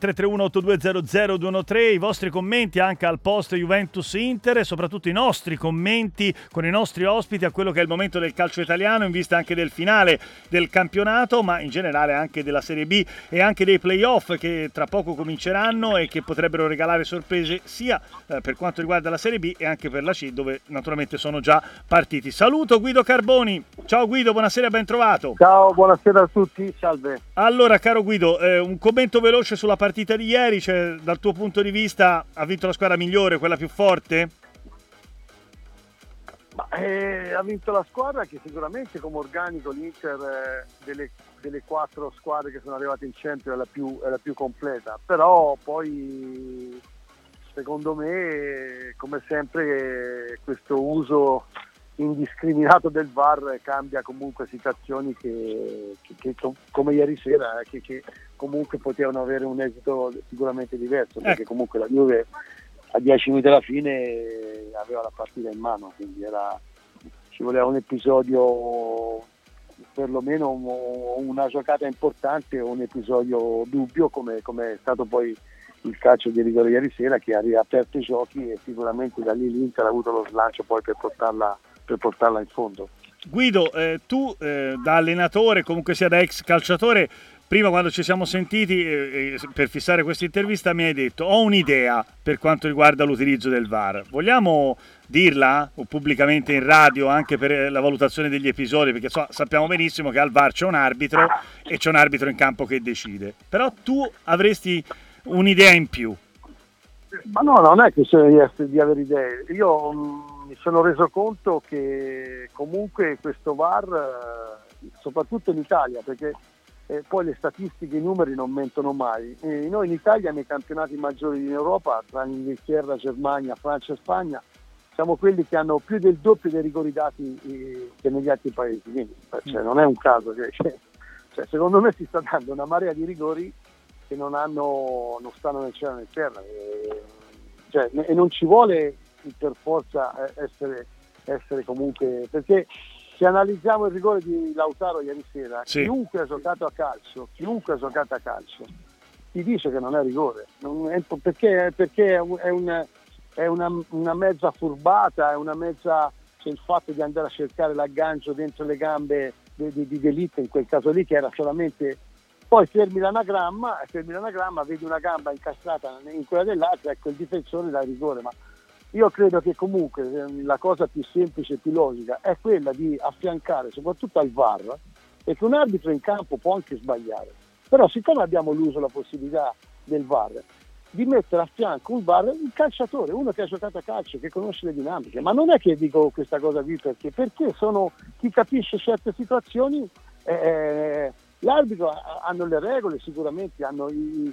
331-8200-213, i vostri commenti anche al post Juventus-Inter e soprattutto i nostri commenti con i nostri ospiti a quello che è il momento del calcio italiano in vista anche del finale del campionato, ma in generale anche della Serie B e anche dei playoff che tra poco cominceranno e che potrebbero regalare sorprese sia per quanto riguarda la Serie B e anche per la C, dove naturalmente sono già partiti. Saluto Guido Carboni. Ciao Guido, buonasera, ben trovato. Ciao, buonasera a tutti, salve. Allora, caro Guido, un commento veloce sulla partita di ieri, cioè dal tuo punto di vista ha vinto la squadra migliore, quella più forte? Ha vinto la squadra che sicuramente come organico l'Inter delle 4 squadre che sono arrivate in Champions è la più completa, però poi secondo me come sempre questo uso indiscriminato del VAR cambia comunque situazioni che come ieri sera che comunque potevano avere un esito sicuramente diverso, perché comunque la Juve a 10 minuti alla fine aveva la partita in mano, quindi ci voleva un episodio, perlomeno una giocata importante o un episodio dubbio come è stato poi il calcio di rigore ieri sera, che ha riaperto i giochi e sicuramente da lì l'Inter ha avuto lo slancio poi per portarla in fondo. Guido, tu da allenatore, comunque sia da ex calciatore, prima quando ci siamo sentiti per fissare questa intervista mi hai detto ho un'idea per quanto riguarda l'utilizzo del VAR. Vogliamo dirla o pubblicamente in radio anche per la valutazione degli episodi, perché sappiamo benissimo che al VAR c'è un arbitro e c'è un arbitro in campo che decide, però tu avresti un'idea in più. Ma no, non è che di avere idee, io mi sono reso conto che comunque questo VAR, soprattutto in Italia, perché poi le statistiche, i numeri non mentono mai. Noi in Italia nei campionati maggiori in Europa, tra Inghilterra, Germania, Francia e Spagna, siamo quelli che hanno più del doppio dei rigori dati che negli altri paesi, quindi non è un caso secondo me si sta dando una marea di rigori che non stanno nel cielo né in terra, e non ci vuole per forza essere comunque, perché se analizziamo il rigore di Lautaro ieri sera, sì. Chiunque ha giocato a calcio ti dice che non è rigore, perché è una mezza furbata, è una mezza, il fatto di andare a cercare l'aggancio dentro le gambe di D'Elite in quel caso lì, che era solamente, poi fermi l'anagramma, vedi una gamba incastrata in quella dell'altra, ecco il difensore dà rigore. Ma io credo che comunque la cosa più semplice e più logica è quella di affiancare soprattutto al VAR, perché un arbitro in campo può anche sbagliare, però siccome abbiamo la possibilità del VAR, di mettere a fianco un VAR un calciatore, uno che ha giocato a calcio, che conosce le dinamiche. Ma non è che dico questa cosa qui perché sono chi capisce certe situazioni, l'arbitro hanno le regole, sicuramente hanno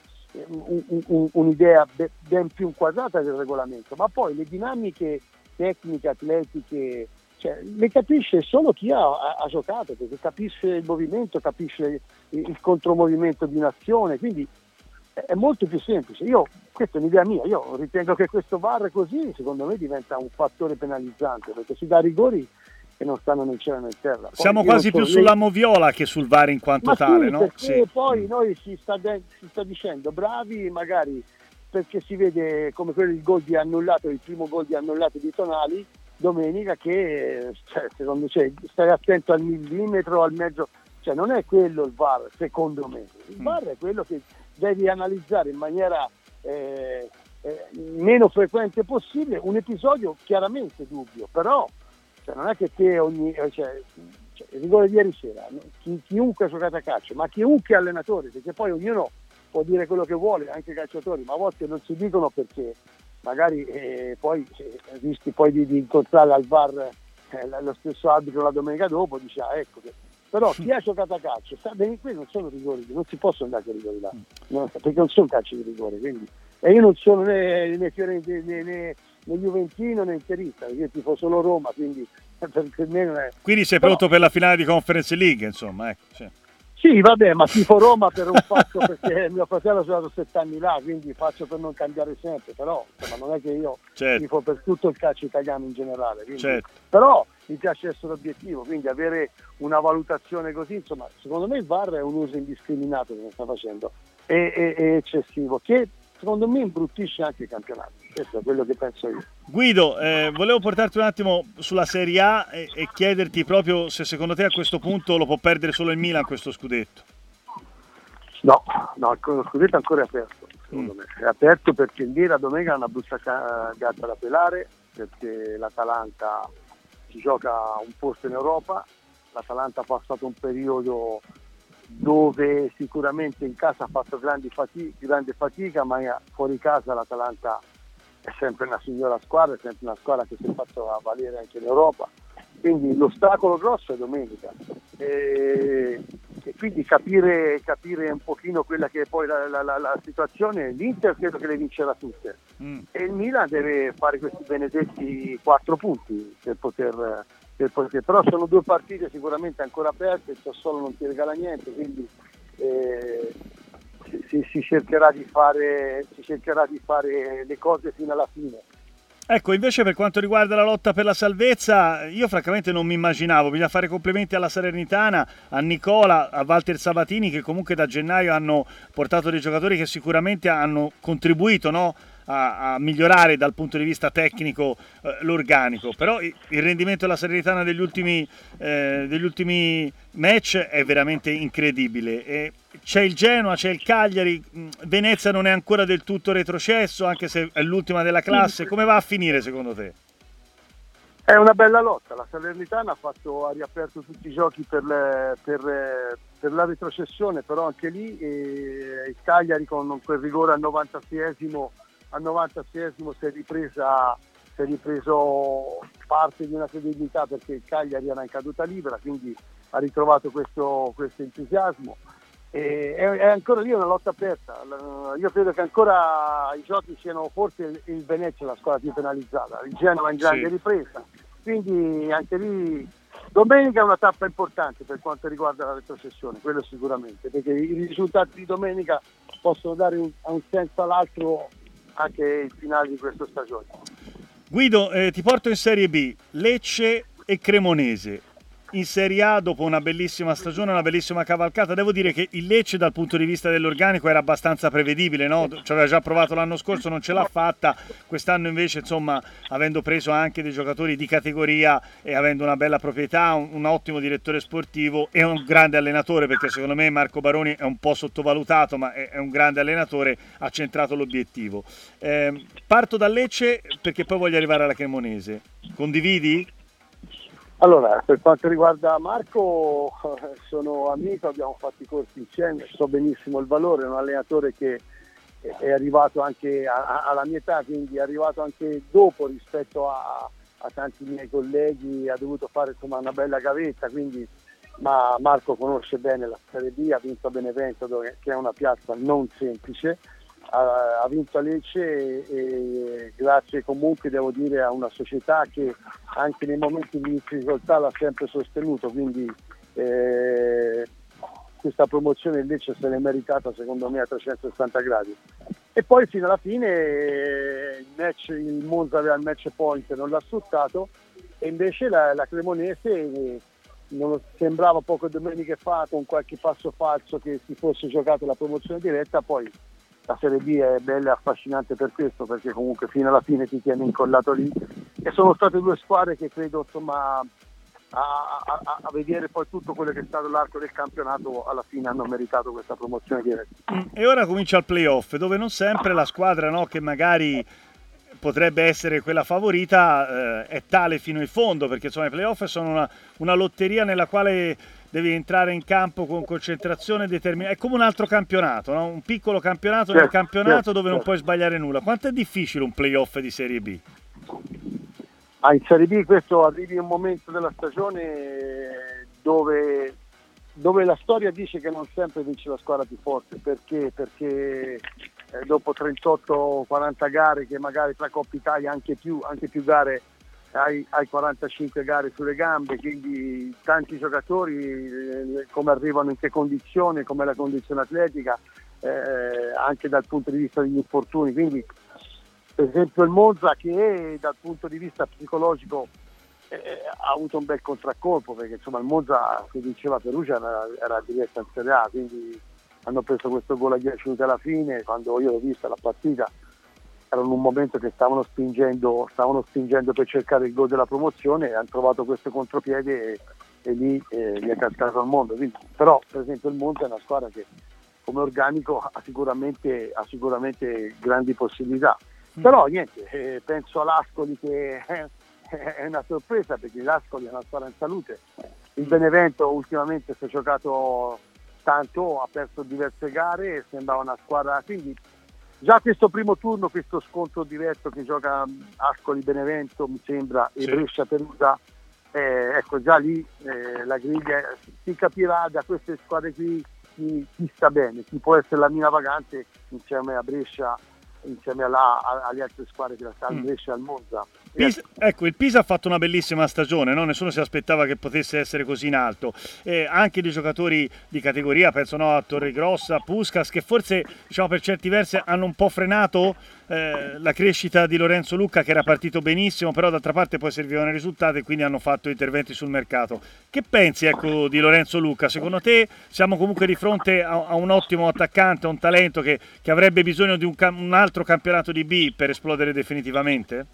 un'idea ben più inquadrata del regolamento, ma poi le dinamiche tecniche, atletiche, le capisce solo chi ha giocato, perché capisce il movimento, capisce il contromovimento di un'azione, quindi è molto più semplice. Questa è un'idea mia, io ritengo che questo VAR così secondo me diventa un fattore penalizzante, perché si dà rigori che non stanno né in cielo né in terra. Poi siamo quasi più sulla moviola che sul VAR in quanto tale, sì, no? Perché sì. Poi noi si sta dicendo bravi magari perché si vede come il gol di annullato, il primo gol di annullato di Tonali domenica, che secondo me stai attento al millimetro, al mezzo, non è quello il VAR, secondo me. Il VAR è quello che devi analizzare in maniera meno frequente possibile un episodio chiaramente dubbio, però non è che il rigore di ieri sera, chiunque ha giocato a calcio, ma chiunque allenatore, perché poi ognuno può dire quello che vuole, anche i calciatori, ma a volte non si dicono perché magari poi rischi poi di incontrare al VAR lo stesso arbitro la domenica dopo, dice ecco che. Però chi ha giocato a calcio sa bene che non sono rigori, non si possono dare quei rigori là, perché non sono calci di rigore, quindi. E io non sono né Fiorentino né Juventino né Interista, perché io tifo solo Roma, quindi per me non è. Quindi sei pronto per la finale di Conference League, insomma, ecco. Sì, vabbè, ma tifo Roma per un fatto perché mio fratello ha giocato 7 anni là, quindi faccio per non cambiare sempre, però non è che io tifo per tutto il calcio italiano in generale, quindi, però mi piace essere obiettivo, quindi avere una valutazione così, insomma, secondo me il VAR è un uso indiscriminato che sta facendo. è eccessivo, che secondo me imbruttisce anche il campionato. Questo è quello che penso io. Guido, volevo portarti un attimo sulla Serie A e chiederti proprio se secondo te a questo punto lo può perdere solo il Milan questo scudetto. No, lo scudetto è ancora aperto, secondo me. È aperto perché il Milan domenica ha una brutta gatta da pelare, perché l'Atalanta si gioca un posto in Europa. L'Atalanta ha passato un periodo dove sicuramente in casa ha fatto grande fatica, ma fuori casa l'Atalanta è sempre una signora squadra, è sempre una squadra che si è fatta valere anche in Europa. Quindi l'ostacolo grosso è domenica e quindi capire un pochino quella che è poi la situazione. L'Inter credo che le vincerà tutte e il Milan deve fare questi benedetti 4 punti per poter, però sono 2 partite sicuramente ancora aperte, il Sassuolo non ti regala niente, quindi si cercherà di fare le cose fino alla fine. Ecco, invece per quanto riguarda la lotta per la salvezza, io francamente non mi immaginavo. Bisogna fare complimenti alla Salernitana, a Nicola, a Walter Sabatini, che comunque da gennaio hanno portato dei giocatori che sicuramente hanno contribuito, no, a migliorare dal punto di vista tecnico l'organico. Però il rendimento della Salernitana degli ultimi match è veramente incredibile. E c'è il Genoa, c'è il Cagliari, Venezia non è ancora del tutto retrocesso, anche se è l'ultima della classe. Come va a finire secondo te? È una bella lotta, la Salernitana ha riaperto tutti i giochi per la retrocessione, però anche lì il Cagliari con quel rigore al 96esimo si è ripreso parte di una credibilità, perché il Cagliari era in caduta libera, quindi ha ritrovato questo entusiasmo. È ancora lì una lotta aperta. Io credo che ancora i giochi siano forse il Venezia la squadra più penalizzata, il Genoa in grande ripresa, quindi anche lì domenica è una tappa importante per quanto riguarda la retrocessione, quello sicuramente, perché i risultati di domenica possono dare un senso all'altro anche il finale di questa stagione. Guido, ti porto in Serie B, Lecce e Cremonese. In Serie A, dopo una bellissima stagione, una bellissima cavalcata, devo dire che il Lecce dal punto di vista dell'organico era abbastanza prevedibile, no? Ci aveva già provato l'anno scorso, non ce l'ha fatta. Quest'anno invece, insomma, avendo preso anche dei giocatori di categoria e avendo una bella proprietà, un ottimo direttore sportivo e un grande allenatore, perché secondo me Marco Baroni è un po' sottovalutato, ma è un grande allenatore, ha centrato l'obiettivo. Parto dal Lecce perché poi voglio arrivare alla Cremonese. Condividi? Allora, per quanto riguarda Marco, sono amico, abbiamo fatto i corsi insieme, so benissimo il valore, è un allenatore che è arrivato anche alla mia età, quindi è arrivato anche dopo rispetto a tanti miei colleghi, ha dovuto fare insomma una bella gavetta, quindi, ma Marco conosce bene la Serie B, ha vinto a Benevento, che è una piazza non semplice, ha vinto a Lecce e grazie comunque, devo dire, a una società che anche nei momenti di difficoltà l'ha sempre sostenuto, quindi questa promozione il Lecce se l'è meritata secondo me a 360 gradi. E poi fino alla fine il Monza aveva il match point, non l'ha sfruttato, e invece la Cremonese non sembrava poco domenica fa, con qualche passo falso, che si fosse giocato la promozione diretta. Poi la Serie B è bella e affascinante per questo, perché comunque fino alla fine ti tiene incollato lì, e sono state 2 squadre che credo insomma a vedere poi tutto quello che è stato l'arco del campionato, alla fine hanno meritato questa promozione diretta. E ora comincia il playoff, dove non sempre la squadra, no, che magari potrebbe essere quella favorita è tale fino in fondo, perché insomma i playoff sono una lotteria nella quale devi entrare in campo con concentrazione determinata. È come un altro campionato, no? Un piccolo campionato nel campionato dove non puoi sbagliare nulla. Quanto è difficile un playoff di Serie B? In Serie B questo arrivi in un momento della stagione dove la storia dice che non sempre vince la squadra più forte, perché dopo 38-40 gare, che magari tra Coppa Italia anche più gare, hai 45 gare sulle gambe, quindi tanti giocatori come arrivano, in che condizione, come la condizione atletica, anche dal punto di vista degli infortuni. Quindi per esempio il Monza, che dal punto di vista psicologico ha avuto un bel contraccolpo, perché insomma il Monza, che diceva Perugia, era diretta in Serie A, quindi hanno preso questo gol a 10 minuti alla fine. Quando io l'ho vista la partita, era in un momento che stavano spingendo per cercare il gol della promozione, e hanno trovato questo contropiede e lì gli è cascato al mondo. Quindi, però per esempio il Monza è una squadra che come organico ha sicuramente grandi possibilità. Però niente, penso all'Ascoli che è una sorpresa, perché l'Ascoli è una squadra in salute. Il Benevento ultimamente si è giocato tanto, ha perso diverse gare e sembrava una squadra, quindi già questo primo turno, questo scontro diretto che gioca Ascoli-Benevento mi sembra, e Brescia-Perugia, ecco già lì la griglia si capirà da queste squadre qui chi sta bene, chi può essere la mina vagante insieme a Brescia, insieme alle altre squadre che la stanno, Brescia al Monza. Ecco, il Pisa ha fatto una bellissima stagione, no? Nessuno si aspettava che potesse essere così in alto. Anche dei giocatori di categoria, penso a Torregrossa, Puskás, che forse diciamo per certi versi hanno un po' frenato la crescita di Lorenzo Lucca, che era partito benissimo, però d'altra parte poi servivano i risultati e quindi hanno fatto interventi sul mercato. Che pensi, ecco, di Lorenzo Lucca? Secondo te siamo comunque di fronte a un ottimo attaccante, a un talento che avrebbe bisogno di un altro campionato di B per esplodere definitivamente?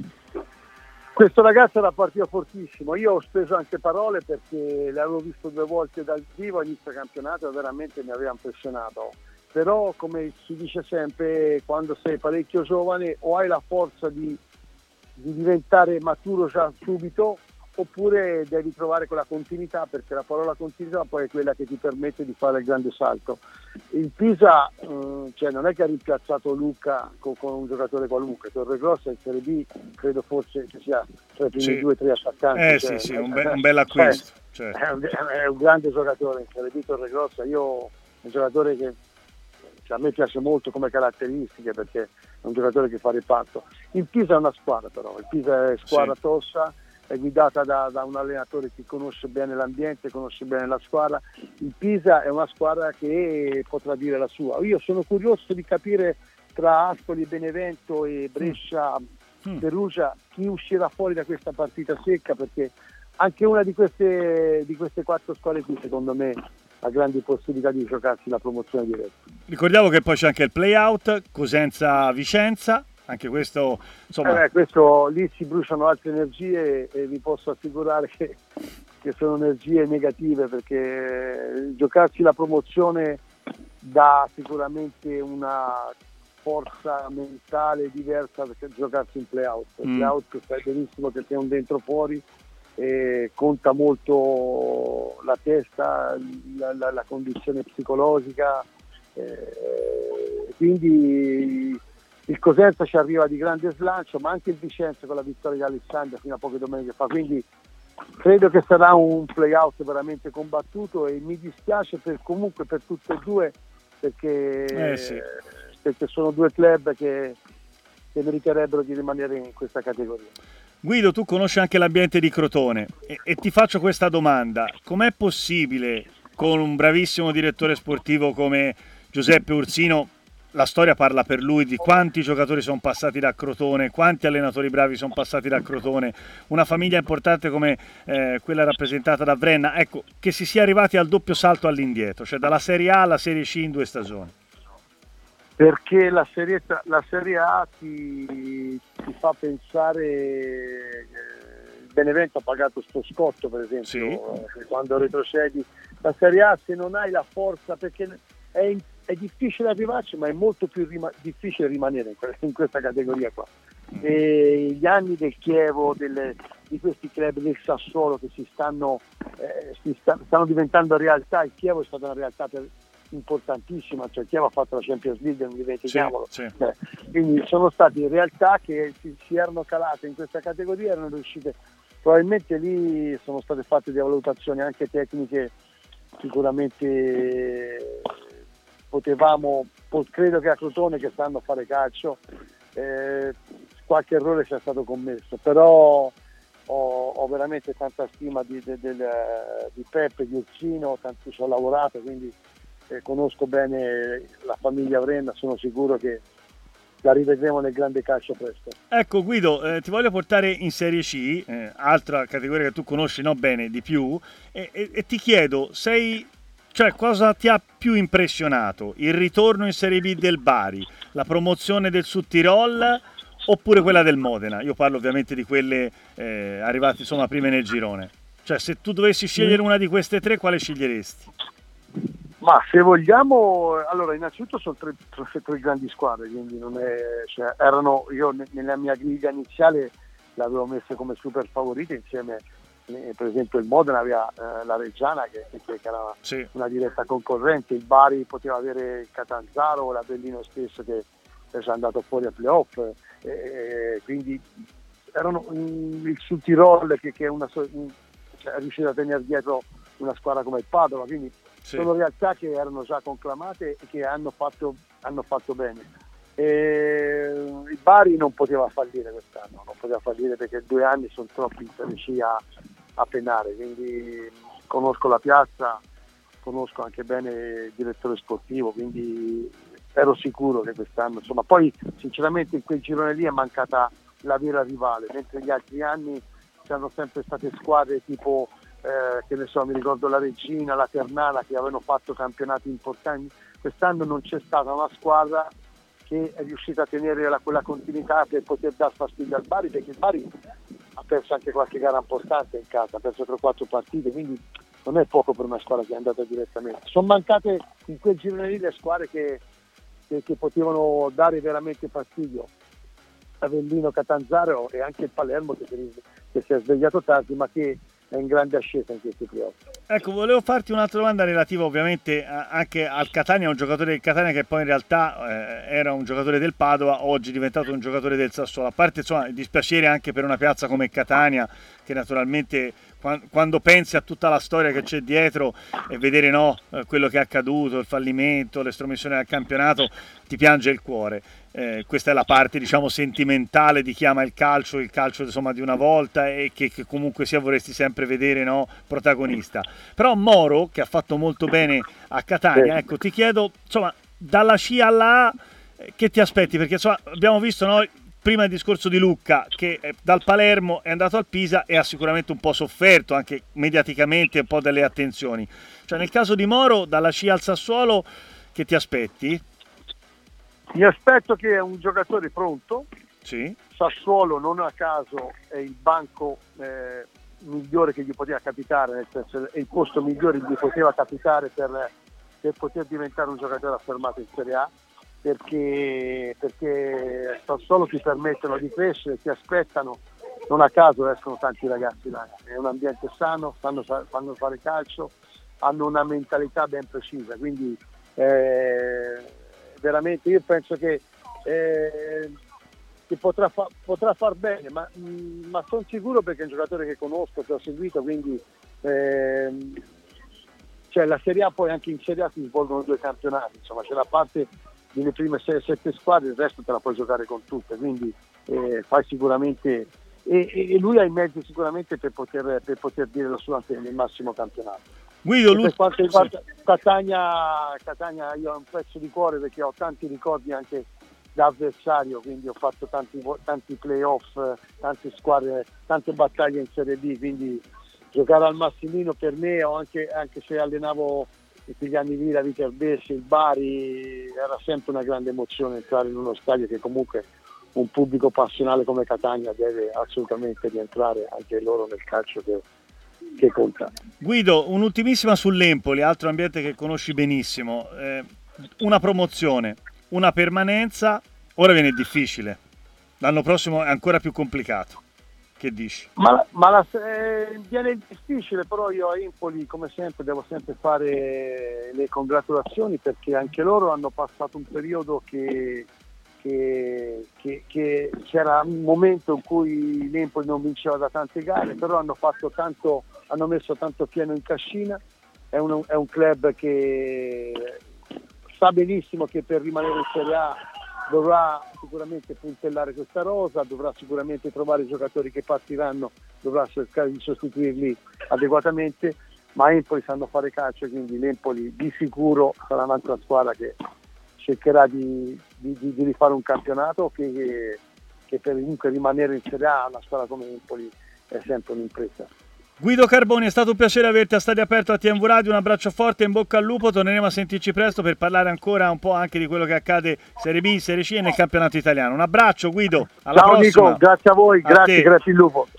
Questo ragazzo era partito fortissimo, io ho speso anche parole perché l'avevo visto 2 volte dal vivo a inizio campionato e veramente mi aveva impressionato. Però come si dice sempre, quando sei parecchio giovane o hai la forza di diventare maturo già subito, oppure devi trovare quella continuità, perché la parola continuità poi è quella che ti permette di fare il grande salto. Il Pisa non è che ha rimpiazzato Lucca con un giocatore qualunque. Torregrossa in Serie B credo forse che sia tra i primi 2 o 3 attaccanti. Sì, un bel acquisto. È un grande giocatore in Serie B Torregrossa. È un giocatore che a me piace molto come caratteristiche, perché è un giocatore che fa reparto. Il Pisa è una squadra, però il Pisa è squadra tossa, è guidata da un allenatore che conosce bene l'ambiente, conosce bene la squadra. Il Pisa è una squadra che potrà dire la sua. Io sono curioso di capire tra Ascoli, Benevento e Brescia, Perugia, chi uscirà fuori da questa partita secca, perché anche una di queste 4 squadre qui secondo me ha grandi possibilità di giocarsi la promozione diretta. Ricordiamo che poi c'è anche il play-out Cosenza-Vicenza. Anche questo, insomma... questo lì si bruciano altre energie e vi posso assicurare che sono energie negative, perché giocarsi la promozione dà sicuramente una forza mentale diversa che giocarsi in play-out. Il play-out sai benissimo che sei un dentro fuori e conta molto la testa, la condizione psicologica, quindi il Cosenza ci arriva di grande slancio, ma anche il Vicenza con la vittoria di Alessandria fino a poche domeniche fa, quindi credo che sarà un play-out veramente combattuto e mi dispiace comunque per tutte e due, perché sono 2 club che meriterebbero di rimanere in questa categoria. Guido, tu conosci anche l'ambiente di Crotone e ti faccio questa domanda: com'è possibile con un bravissimo direttore sportivo come Giuseppe Ursino? La storia parla per lui di quanti giocatori sono passati da Crotone, quanti allenatori bravi sono passati da Crotone, una famiglia importante come quella rappresentata da Vrenna, ecco, che si sia arrivati al doppio salto all'indietro, cioè dalla Serie A alla Serie C in 2 stagioni. Perché la Serie A ti fa pensare, il Benevento ha pagato sto scotto per esempio, quando retrocedi. La Serie A, se non hai la forza, perché è difficile arrivarci, ma è molto più difficile rimanere in questa categoria qua. E gli anni del Chievo, di questi club del Sassuolo che stanno diventando realtà. Il Chievo è stata una realtà importantissima, cioè il Chievo ha fatto la Champions League, non dimentichiamolo. Quindi sono state realtà che si erano calate in questa categoria, erano riuscite, probabilmente lì sono state fatte delle valutazioni anche tecniche, sicuramente credo che a Crotone, che sanno fare calcio, qualche errore sia stato commesso, però ho veramente tanta stima di Peppe, di Ursino, tanto ci ho lavorato, quindi conosco bene la famiglia Vrenna, sono sicuro che la rivedremo nel grande calcio presto. Ecco Guido, ti voglio portare in Serie C, altra categoria che tu conosci bene di più, e ti chiedo, Cioè, cosa ti ha più impressionato? Il ritorno in Serie B del Bari, la promozione del Sud Tirol oppure quella del Modena? Io parlo ovviamente di quelle arrivate insomma prime nel girone. Cioè, se tu dovessi scegliere una di queste tre, quale sceglieresti? Ma se vogliamo, allora innanzitutto sono tre grandi squadre, quindi non è, cioè, io nella mia griglia iniziale l'avevo messa come super favorite insieme, per esempio il Modena aveva la Reggiana che era una diretta concorrente, il Bari poteva avere il Catanzaro o l'Avellino stesso che è andato fuori a playoff, quindi erano il Sud Tirol che è riuscito a tenere dietro una squadra come il Padova, quindi sono realtà che erano già conclamate e che hanno fatto bene. Il Bari non poteva fallire quest'anno, non poteva fallire perché 2 anni sono troppi per riuscire a penare, quindi conosco la piazza, conosco anche bene il direttore sportivo, quindi ero sicuro che quest'anno, insomma, poi sinceramente in quel girone lì è mancata la vera rivale, mentre gli altri anni c'erano sempre state squadre tipo che ne so, mi ricordo la Regina, la Ternana che avevano fatto campionati importanti. Quest'anno non c'è stata una squadra che è riuscita a tenere quella continuità per poter dar fastidio al Bari, perché il Bari ha perso anche qualche gara importante in casa, ha perso 3-4 partite, quindi non è poco per una squadra che è andata direttamente. Sono mancate in quel girone lì le squadre che potevano dare veramente fastidio. Avellino, Catanzaro e anche il Palermo che si è svegliato tardi ma che è in grande ascesa in questi playoff. Ecco, volevo farti un'altra domanda relativa ovviamente anche al Catania, un giocatore del Catania che poi in realtà era un giocatore del Padova, oggi è diventato un giocatore del Sassuolo. A parte insomma il dispiacere anche per una piazza come Catania, che naturalmente quando pensi a tutta la storia che c'è dietro e vedere quello che è accaduto, il fallimento, l'estromissione dal campionato, ti piange il cuore. Questa è la parte diciamo sentimentale di chi ama il calcio insomma di una volta e che comunque sia vorresti sempre vedere protagonista. Però Moro, che ha fatto molto bene a Catania, ecco, ti chiedo insomma dalla C alla A che ti aspetti, perché insomma abbiamo visto prima il discorso di Lucca che dal Palermo è andato al Pisa e ha sicuramente un po' sofferto anche mediaticamente un po' delle attenzioni. Cioè nel caso di Moro dalla C al Sassuolo che ti aspetti? Mi aspetto che è un giocatore pronto. Sì. Sassuolo non a caso è il banco migliore che gli poteva capitare, nel senso è il posto migliore che gli poteva capitare per poter diventare un giocatore affermato in Serie A, perché Sassuolo ti permettono di crescere, ti aspettano, non a caso escono tanti ragazzi là, è un ambiente sano, fanno fare calcio, hanno una mentalità ben precisa, quindi veramente io penso che potrà far bene, ma sono sicuro perché è un giocatore che conosco, che ho seguito, quindi cioè la Serie A, poi anche in Serie A si svolgono 2 campionati, insomma c'è la parte delle prime 6-7 squadre, il resto te la puoi giocare con tutte, quindi fai sicuramente e lui ha i mezzi sicuramente per poter dire la sua nel massimo campionato. Guido, per quanto riguarda Catania io ho un pezzo di cuore perché ho tanti ricordi anche da avversario, quindi ho fatto tanti playoff, tante squadre, tante battaglie in Serie B, quindi giocare al Massimino per me, o anche se allenavo in quegli anni lì la Viterbese, il Bari, era sempre una grande emozione entrare in uno stadio che comunque un pubblico passionale come Catania deve assolutamente rientrare anche loro nel calcio che conta. Guido, un'ultimissima sull'Empoli, altro ambiente che conosci benissimo, una promozione, una permanenza, ora viene difficile, l'anno prossimo è ancora più complicato, che dici? Viene difficile, però io a Empoli come sempre devo sempre fare le congratulazioni perché anche loro hanno passato un periodo che c'era un momento in cui l'Empoli non vinceva da tante gare, però hanno messo tanto pieno in cascina, è un club che sa benissimo che per rimanere in Serie A dovrà sicuramente puntellare questa rosa, dovrà sicuramente trovare i giocatori che partiranno, dovrà cercare di sostituirli adeguatamente, ma Empoli sanno fare calcio, quindi l'Empoli di sicuro sarà un'altra squadra che cercherà di rifare un campionato che per comunque rimanere in Serie A una squadra come Empoli è sempre un'impresa. Guido Carboni, è stato un piacere averti a Stadio Aperto a TMV Radio, un abbraccio forte, in bocca al lupo, torneremo a sentirci presto per parlare ancora un po' anche di quello che accade Serie B, Serie C e nel campionato italiano. Un abbraccio Guido, alla Ciao prossima. Nico, grazie a voi, grazie il lupo.